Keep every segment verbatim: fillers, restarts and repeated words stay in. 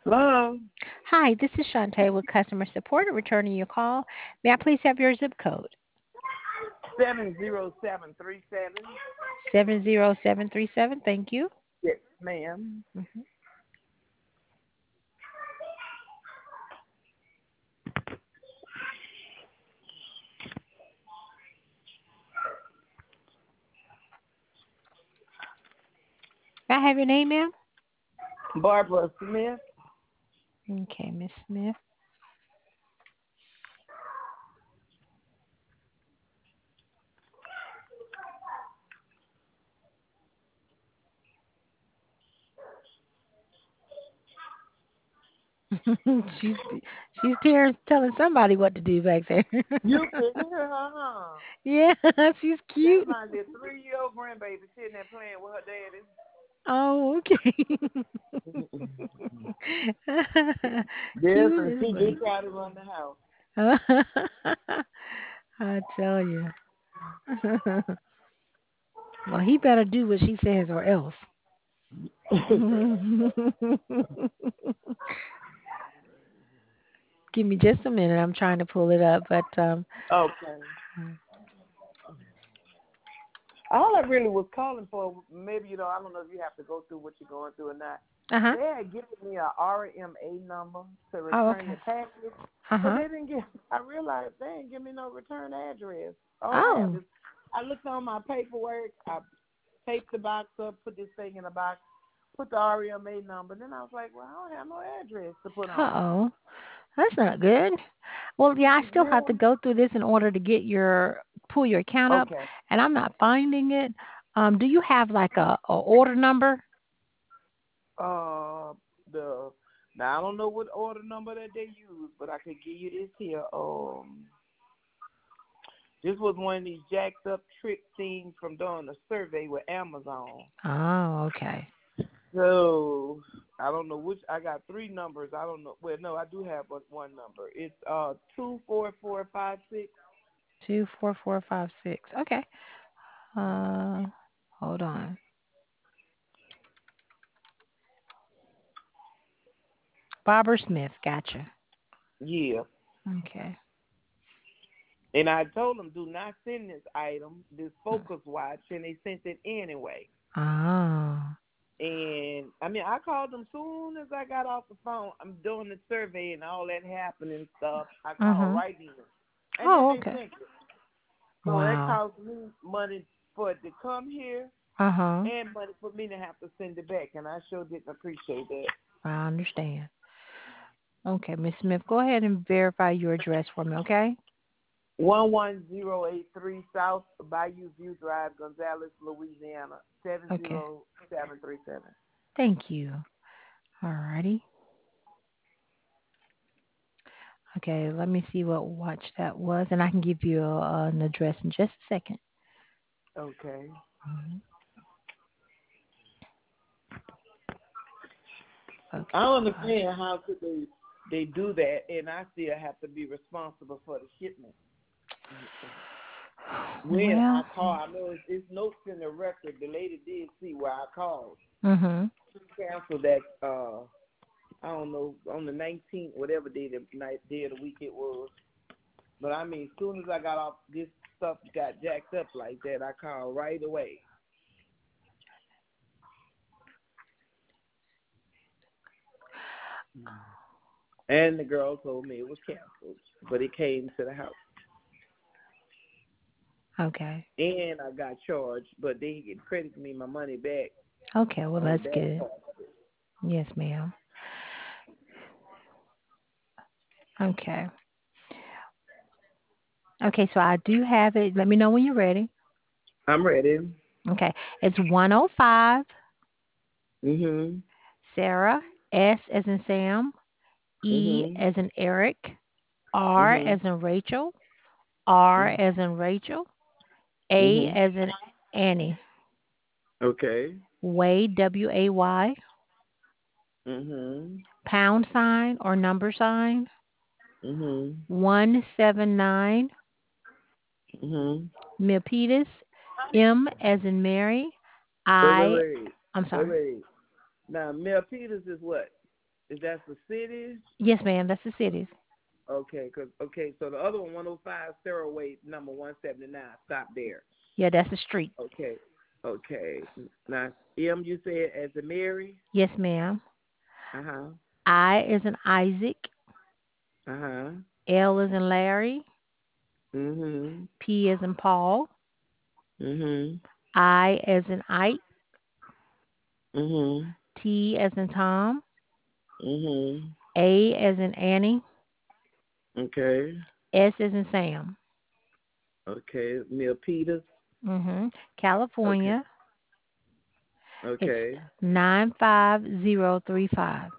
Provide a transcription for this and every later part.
Hello. Hi, this is Shantae with customer support returning your call. May I please have your zip code? Seven zero seven three seven. seven zero seven three seven. Thank you. Yes, ma'am. Mhm. May I have your name, ma'am? Barbara Smith. Okay, Miss Smith. she's she's here telling somebody what to do back there. You can hear her, huh? Yeah, she's That's cute. my little three-year-old grandbaby sitting there playing with her daddy. Oh, okay. Yes, Cute and as she well. just tried to run the house. I tell you. Well, he better do what she says or else. Give me just a minute. I'm trying to pull it up, but um. Okay. All I really was calling for, maybe, you know, I don't know if you have to go through what you're going through or not. Uh huh. They had given me a R M A number to Oh, return the okay. package, Uh but huh. they didn't give. I realized they didn't give me no return address. All I have Oh. is I looked on my paperwork. I taped the box up, put this thing in a box, put the R M A number. Then I was like, well, I don't have no address to put Uh on. oh. That's not good. Well, yeah, I still have Yeah. to go through this in order to get your pull your account up, Okay. and I'm not finding it. Um, do you have like a, a order number? Uh, the now I don't know what order number that they use, but I could give you this here. Um. This was one of these jacked up trick things from doing a survey with Amazon. Oh, okay. So I don't know which. I got three numbers. I don't know. Well, no, I do have one one number. It's uh two four four five six. Two four four five six. Okay. Uh, hold on. Barbara Smith. Gotcha. Yeah. Okay. And I told them do not send this item, this focus watch, and they sent it anyway. Oh. And I mean, I called them soon as I got off the phone. I'm doing the survey and all that happened and stuff. I called Mhm. right in, and then Oh, they okay. sent it. So that Wow. cost me money for it to come here Uh huh. and money for me to have to send it back, and I sure didn't appreciate that. I understand. Okay, Miss Smith, go ahead and verify your address for me, okay? One one zero eight three South Bayou View Drive, Gonzales, Louisiana, seven Okay. zero seven three seven. Thank you. Alrighty. Okay, let me see what watch that was, and I can give you a, an address in just a second. Okay. Mhm. I Okay, don't watch. understand how could they they do that, and I still have to be responsible for the shipment. When I Well, call, I know it's, it's notes in the record. The lady did see where I called. mhm. She canceled that. Uh, I don't know, on the nineteenth, whatever day the night day of the week it was. But I mean, as soon as I got off, this stuff got jacked up like that. I called right away, and the girl told me it was canceled, but it came to the house, Okay. and I got charged, but they get credit me my money back Okay, well on that's that good. part. Yes, ma'am. Okay. Okay, so I do have it. Let me know when you're ready. I'm ready. Okay. It's one oh five Mhm. Sarah S as in Sam, E Mhm. as in Eric, R Mhm. as in Rachel, R Mhm. as in Rachel, A Mhm. as in Annie, Okay. Way W A Y, Mhm. pound sign or number sign, Mhm. one seven nine, Mhm. Milpitas, M as in Mary, Wait, wait, I, wait, I'm wait, sorry, wait. Now, Mel Peters is what? Is that the city? Yes, ma'am. That's the cities. Okay, cause okay, so the other one, one oh five Sarah Way, number one seventy nine. Stop there. Yeah, that's the street. Okay, okay. Now M, you said as a Mary. Yes, ma'am. Uh huh. I is in Isaac. Uh huh. L is in Larry. Mhm. P is in Paul. Mhm. I as in Ike. Mhm. T as in Tom. Mhm. A as in Annie. Okay. S as in Sam. Okay. Neil Peters. Mhm. Okay. California. It's Okay. nine five zero three five.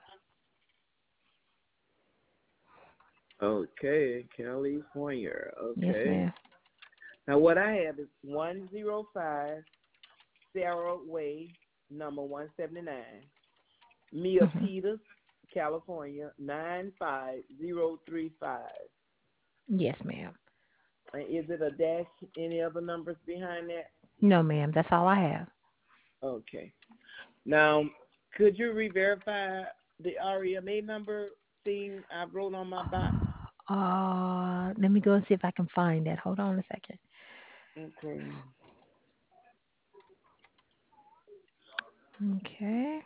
Okay. California. Yes, Okay. ma'am. Now what I have is one zero five Sarah Way, number one seventy nine. Mia Mhm. Peters, California, nine five zero three five. Yes, ma'am. And is it a dash? Any other numbers behind that? No, ma'am. That's all I have. Okay. Now, could you re-verify the R E M A number thing I wrote on my box? Uh, let me go and see if I can find that. Hold on a second. Okay. Okay.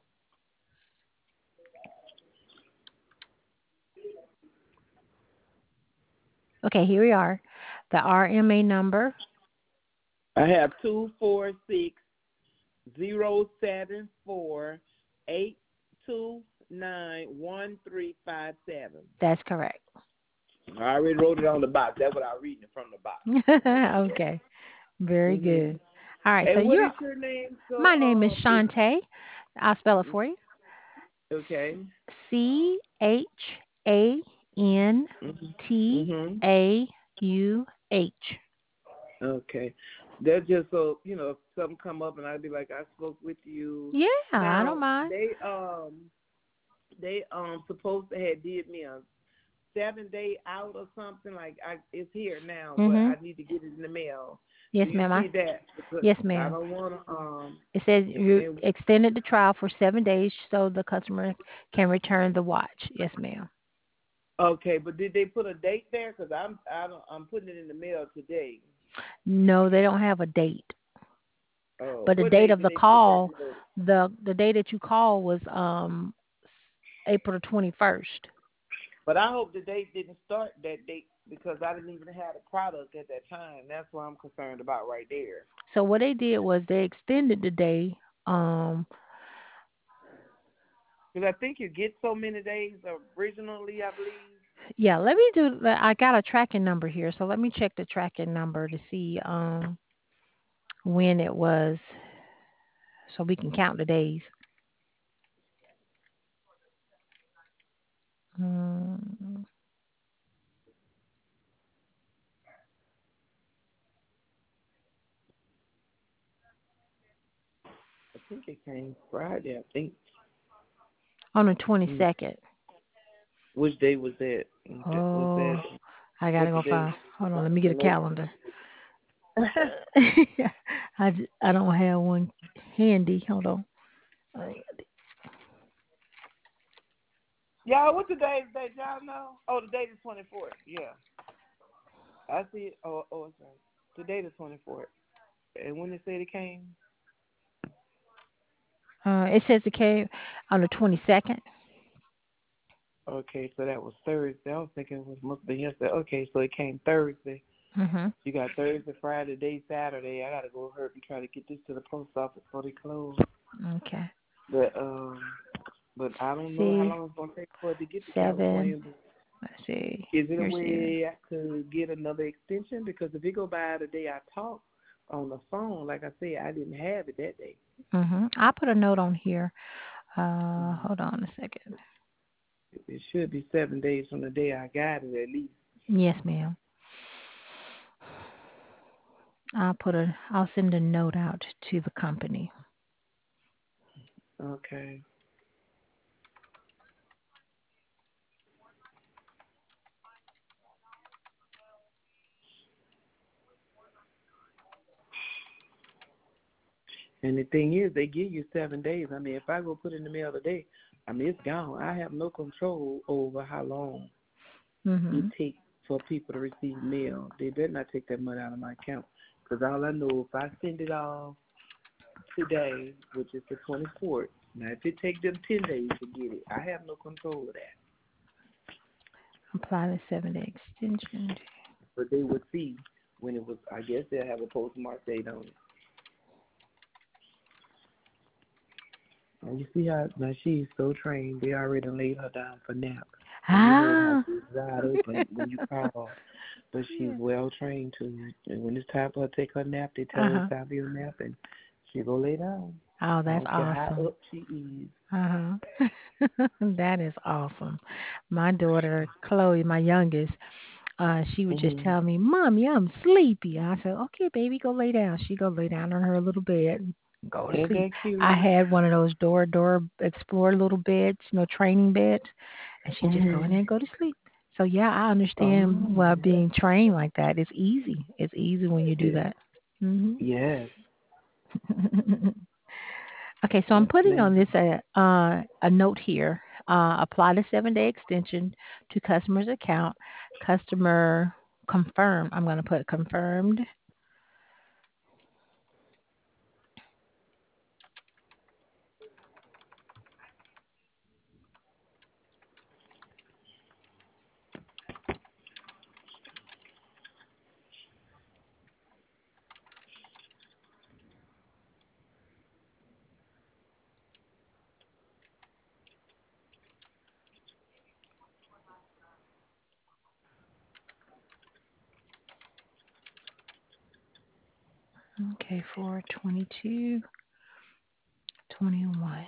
Okay, here we are. The R M A number. I have two four six zero seven four eight two nine one three five seven. That's correct. I already wrote it on the box. That's what I read it from the box. Okay. Very Mhm. good. All right. So And what you're. is your name? So, My name is um, if, Shantae. I'll spell it for you. okay. C H A N Mhm. T Mhm. A U H. Okay. That's just so you know, if something come up and I'd be like, I spoke with you. Yeah, I don't Now mind. they um they um supposed to have did me a seven day out or something like I it's here now, but Mhm. I need to get it in the mail. Do Yes, you ma'am. I, see that? Because yes, I ma'am. don't want to um. It says you And, extended the trial for seven days so the customer can return the watch. Yes, ma'am. okay, but did they put a date there? Because I'm I don't, I'm putting it in the mail today. No, they don't have a date. Oh, But the what date date of did the they put that call, note? the the day that you call was um April the twenty-first. But I hope the date didn't start that date because I didn't even have the product at that time. That's what I'm concerned about right there. So what they did was they extended the day. Um, Because I think you get so many days originally, I believe. yeah, let me do. I got a tracking number here, so let me check the tracking number to see um when it was, so we can count the days. Mm, I think it came Friday, I think. on the Mm. twenty-second. Which day was that? Was that, Oh, I gotta what's the go day? find. Hold on, let me get a calendar. Yeah, I, j- I don't have one handy. Hold on. what the day is that? Y'all know? Oh, the day is twenty-fourth. Yeah. I see it. Oh, oh, it's right. Today the twenty-fourth. And when they said it came? Uh, it says it came on the twenty-second. Okay, so that was Thursday. I was thinking it was must have been yesterday. Okay, so it came Thursday. Mhm. You got Thursday, Friday, day, Saturday. I gotta go hurt and try to get this to the post office before they close. Okay. But um, but I don't know how See, long it's gonna take for it to get to seven. California. But Let's see. is it a Here's the. way I could get another extension? Because if it go by the day I talked on the phone, like I said, I didn't have it that day. Mhm. I put a note on here. Uh, Mm. hold on a second. It it should be seven days from the day I got it at least. Yes, ma'am. I'll put a. I'll send a note out to the company. Okay. And the thing is, they give you seven days. I mean, if I go put it in the mail today, I mean, it's gone. I have no control over how long it Mhm. takes for people to receive mail. They better not take that money out of my account. Because all I know, if I send it off today, which is the twenty-fourth, now if it take them ten days to get it, I have no control of that. Apply the seven day extension. But they would see when it was, I guess they'll have a postmark date on it. And you see how, now she's so trained, they already laid her down for nap. And you heard how Ah. she was wide open when you called. But she's well trained to, and when it's time for her to take her nap, they tell Uh her huh. it's time for your nap, and she go lay down. Oh, I that's don't care how awesome. up she is. Uh huh. That is awesome. My daughter Chloe, my youngest, uh, she would just Mhm. tell me, "Mommy, I'm sleepy." I said, "Okay, baby, go lay down." She go lay down on her little bed, and go to Ain't sleep. that I cute? had one of those Dora Dora Explorer little beds, you know, training beds, and she just go in Mhm. there and go to sleep. So yeah, I understand Oh, well being trained like that. It's easy. It's easy when you do yeah. that. Mhm. Yes. Okay, so I'm Yes, putting on ma'am. this a uh, a note here. Uh, apply the seven day extension to customer's account. Customer confirmed. I'm going to put confirmed. Okay, for twenty-two twenty-one.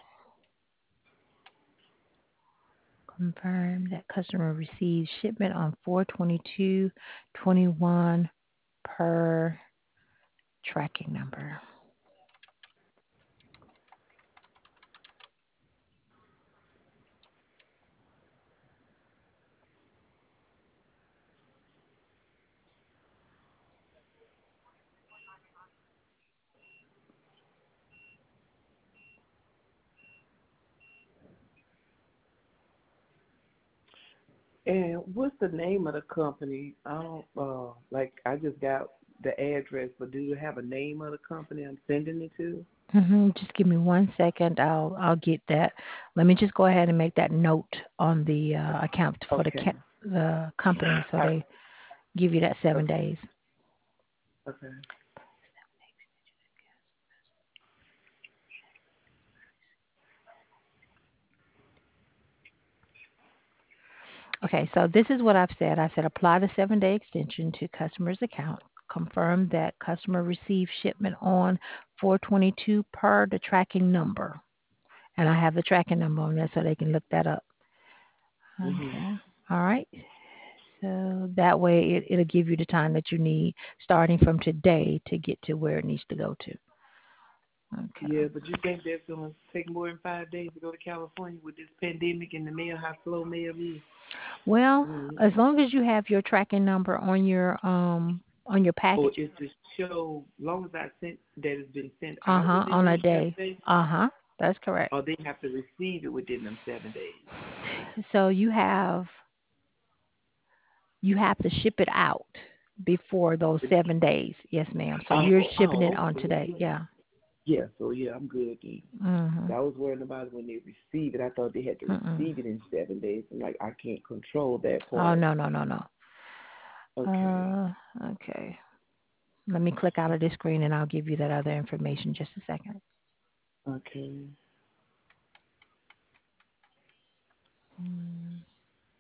Confirm that customer receives shipment on four twenty-two twenty-one per tracking number. And what's the name of the company? I don't uh like. I just got the address, but do you have a name of the company I'm sending it to? Hmm Just give me one second. I'll I'll get that. Let me just go ahead and make that note on the uh, account for the Okay. ca- the company, so I, they give you that seven okay. days. Okay. Okay, so this is what I've said. I said apply the seven day extension to customer's account. Confirm that customer received shipment on four twenty-two per the tracking number. And I have the tracking number on there so they can look that up. Mhm. Okay. All right. So that way it, it'll give you the time that you need starting from today to get to where it needs to go to. Okay. Yeah, but you think that's gonna take more than five days to go to California with this pandemic and the mail? How slow mail is? Well, Mm. as long as you have your tracking number on your um on your Or package, is the show long as I sent that it's been sent out uh-huh, within on a those seven day. days, Uh-huh. That's correct. or they have to receive it within them seven days? So you have you have to ship it out before those seven days. Yes, ma'am. So Oh, you're oh, shipping it oh, on okay. today. Yeah. Yeah, so yeah, I'm good then. Mhm. I was worried about it when they receive it. I thought they had to Mm-mm. receive it in seven days, and like I can't control that Oh, part. no, no, no, no. Okay, Uh, okay. Let me click out of this screen and I'll give you that other information just a second. okay. Mm.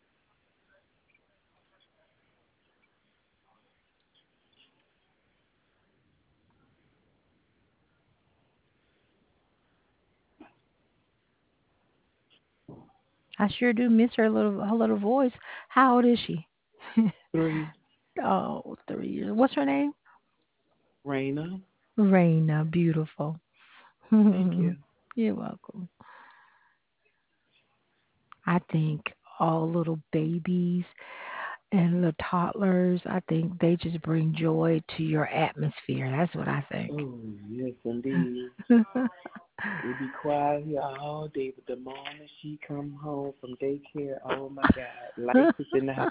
I sure do miss her little her little voice. How old is she? Three, Oh, three years. What's her name? Raina. Raina. Beautiful. Thank you. You're welcome. I think all little babies. And the toddlers, I think they just bring joy to your atmosphere. That's what I think. Oh, yes, indeed. It be quiet here all day, but the moment she come home from daycare, oh my God, life is in the house.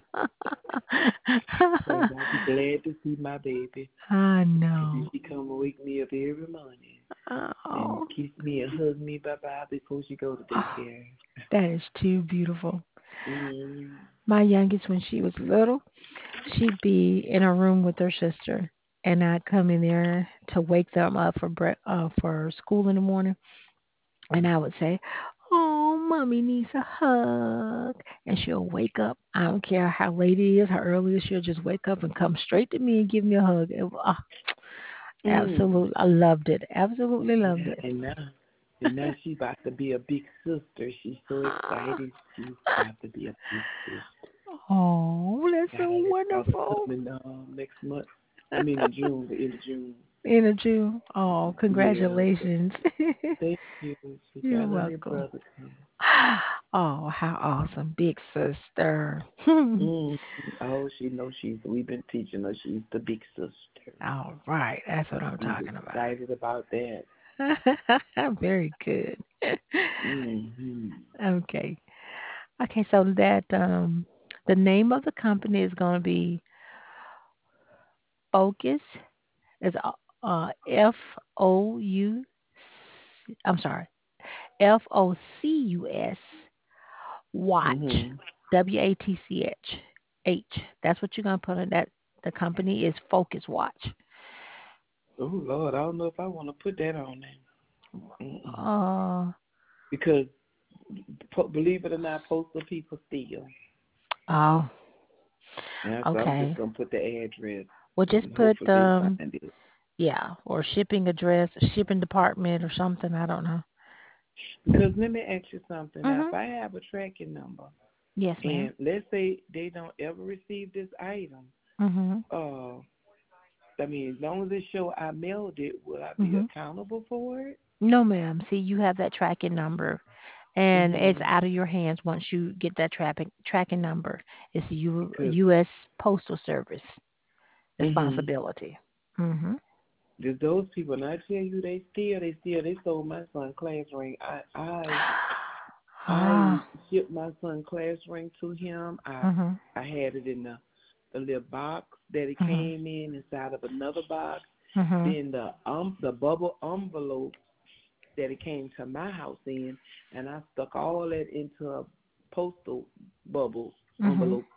Cause I be glad to see my baby. I And then know. she come and wake me up every morning and Oh, kiss me and hug me bye bye before she go to oh, daycare. that is too beautiful. Mm. My youngest, when she was little, she'd be in a room with her sister, and I'd come in there to wake them up for bre- uh, for school in the morning, and I would say, "Oh, mommy needs a hug," and she'll wake up. I don't care how late it is, how early it is, she'll just wake up and come straight to me and give me a hug. It, oh, Mm. absolutely, I loved it. Absolutely loved Yeah, it. and now, and now she about to be a big sister. She's so excited. She's about to be a big sister. Oh, that's Got so her house wonderful. coming um, next month. I mean in June, the end of June. In a June. Oh, Yeah. congratulations. Thank you. She You're got her little welcome. brother coming. Oh, how awesome. Big sister. Mm. Oh, she knows she's. We've been teaching her she's the big sister. All right. That's what I'm She's talking excited about that. about. Very good. Mm-hmm. Okay. Okay, so that um the name of the company is going to be Focus. Is uh uh, F O U I'm sorry. F O C U S Watch. Mm-hmm. W A T C H. H. That's what you're going to put in that. The company is Focus Watch. Oh Lord, I don't know if I want to put that on there. Mm-mm. Uh, Because po- believe it or not, postal people steal. oh, Yeah, so I'm just okay. gonna put the address Well, just and put, hopefully they um, find it. yeah, or shipping address, shipping department or something. I don't know. Because let me ask you something. Now, Mm-hmm. if I have a tracking number Yes, ma'am. and let's say they don't ever receive this item, Mm-hmm. uh, I mean, as long as it show I mailed it, will I be Mm-hmm. accountable for it? No, ma'am. See, you have that tracking number, and it's Mm-hmm. out of your hands once you get that tracking tracking number. It's U, Because U S. Postal Service mm-hmm. responsibility. Mm-hmm. There's those people, and I tell you, they steal, they steal. They stole my son class ring. I, I I Ah. shipped my son class ring to him. I Mm-hmm. I had it in the the little box that it Mm-hmm. came in inside of another box. Mm-hmm. Then the um the bubble envelope that it came to my house in, and I stuck all that into a postal bubble Mm-hmm. envelope.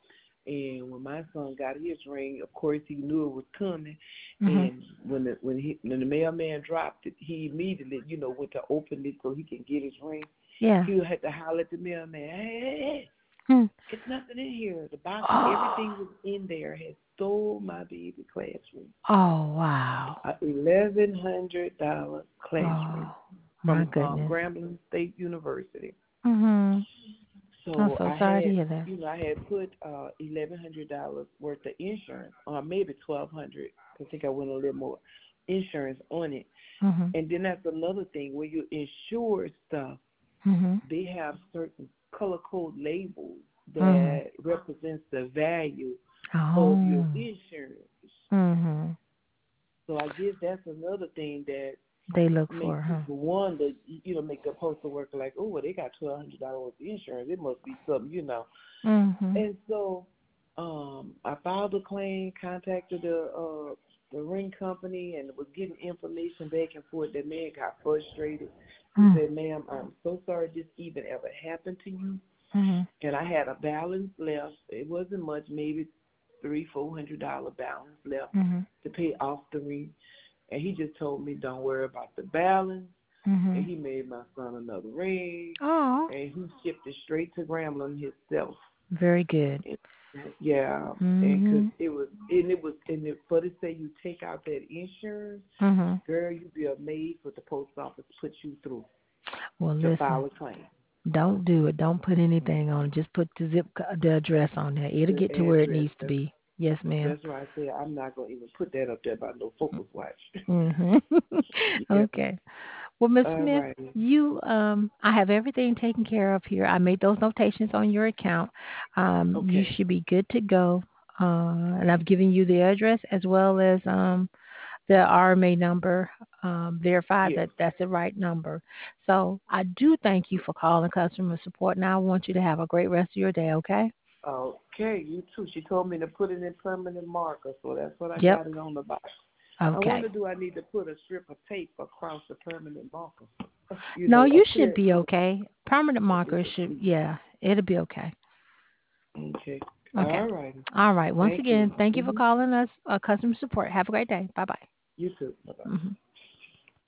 And when my son got his ring, of course he knew it was coming. Mm-hmm. And when the when he when the mailman dropped it, he immediately, you know, went to open it so he can get his ring. Yeah. He had to holler at the mailman, hey, hey, hey, Hmm. it's nothing in here. The box and everything Oh. was in there had stole my baby classroom. Oh, wow. A eleven hundred dollar classroom Oh, my from um, goodness. Grambling State University. Mm-hmm. I'm So so I sorry to had, hear that. you know, I had put uh, eleven hundred dollars worth of insurance, or maybe twelve hundred. I think I went a little more insurance on it. Mm-hmm. And then that's another thing when you insure stuff, Mm-hmm. they have certain color code labels Mm-hmm. that represents the value of your Oh. insurance. Mm-hmm. So I guess that's another thing that They look for, make huh? people wonder, you know, make the postal worker like, oh, well, they got twelve hundred dollars worth of insurance. It must be something, you know. Mm-hmm. And so um, I filed a claim, contacted the uh, the ring company, and was getting information back and forth. That man got frustrated. He Mm. said, ma'am, I'm so sorry this even ever happened to you. Mm-hmm. And I had a balance left. It wasn't much, maybe three, four hundred dollar balance left Mm-hmm. to pay off the ring. And he just told me, don't worry about the balance. Mm-hmm. And he made my son another ring, Oh, and he shipped it straight to Grambling himself. very good. And, yeah, and cause Mm-hmm. it was, and it was, and it, but it say you take out that insurance, Mm-hmm. girl, you'd be amazed what the post office puts you through Well, to listen. file a claim. Don't do it. Don't put anything on it. Just put the zip, co- the address on there. It'll The get to where it address. needs to That's be. Yes, ma'am. that's why I say I'm not gonna even put that up there about no focus watch. Mm-hmm. Yeah. Okay. Well, Miss All Smith, right. you, um, I have everything taken care of here. I made those notations on your account. Um, you Okay. should be good to go. Uh, and I've given you the address as well as um, the R M A number, um, verify Yes. that that's the right number. So I do thank you for calling customer support. Now I want you to have a great rest of your day, okay? Okay, you too. She told me to put it in permanent marker, so that's what I Yep. got it on the box. I Okay. wonder, do I need to put a strip of tape across the permanent marker? You No, know, you up to should that. be To okay. Permanent it. markers should, yeah, it'll be okay. Okay. Okay. All righty. All right. Once Thank you. again, thank you for Mm-hmm. calling us, uh, customer support. Have a great day. Bye bye. You too. Bye-bye. Hmm